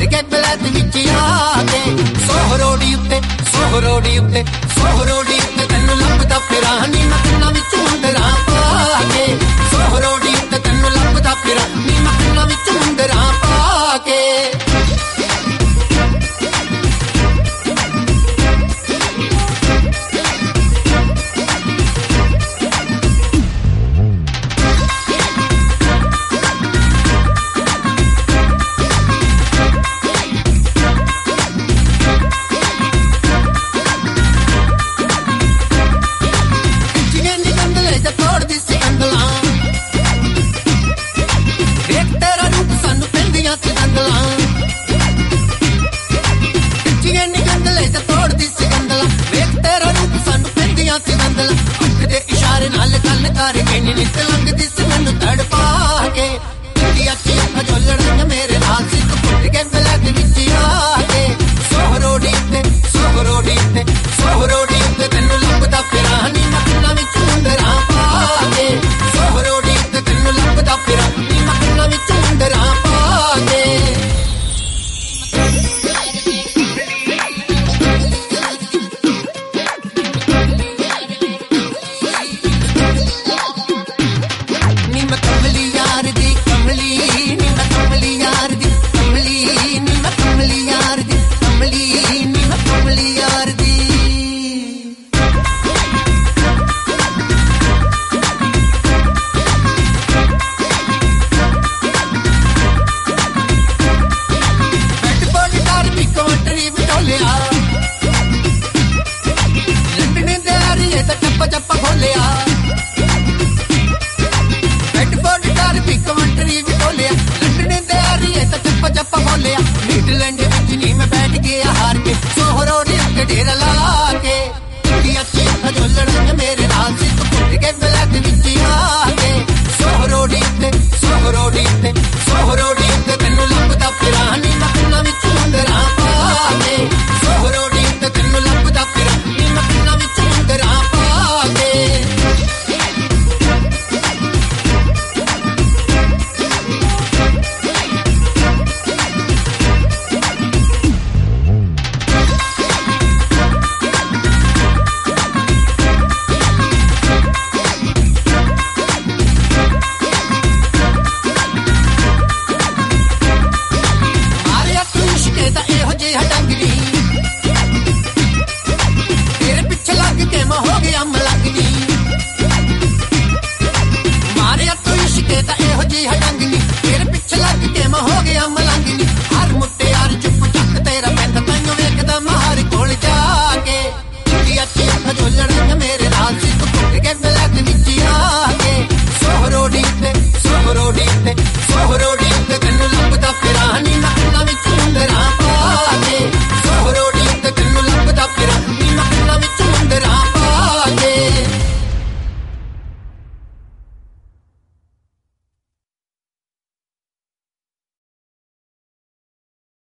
के बलैत विच आके सोहरोड़ी उत्ते तैनू लभदा फिरा नी मैं कन्नां विच मुंदरां पाके सोहरोड़ी उत्ते तैनू लभदा फिरा नी मैं कन्नां विच मुंदरां पाके इशारे नाल गल कर के नित लगदी सी मैनू तड़पा के अखियां जो लड़ाइयां मेरे नाल सिक फुट के बलैत विच आके सोहरोड़ी ते तैनू लभदा फिरा नी मैं कन्नां विच मुंदरां पाके सोहरोड़ी ते तैनू लभदा फिरा नी मैं कन्नां विच मुंदरां पाके चप्पा खोलिया हेडफोन कार भी कमेंट्री भी खोलिया लंडन दे आ रही है तो चप्पा खोलिया नीदरलैंड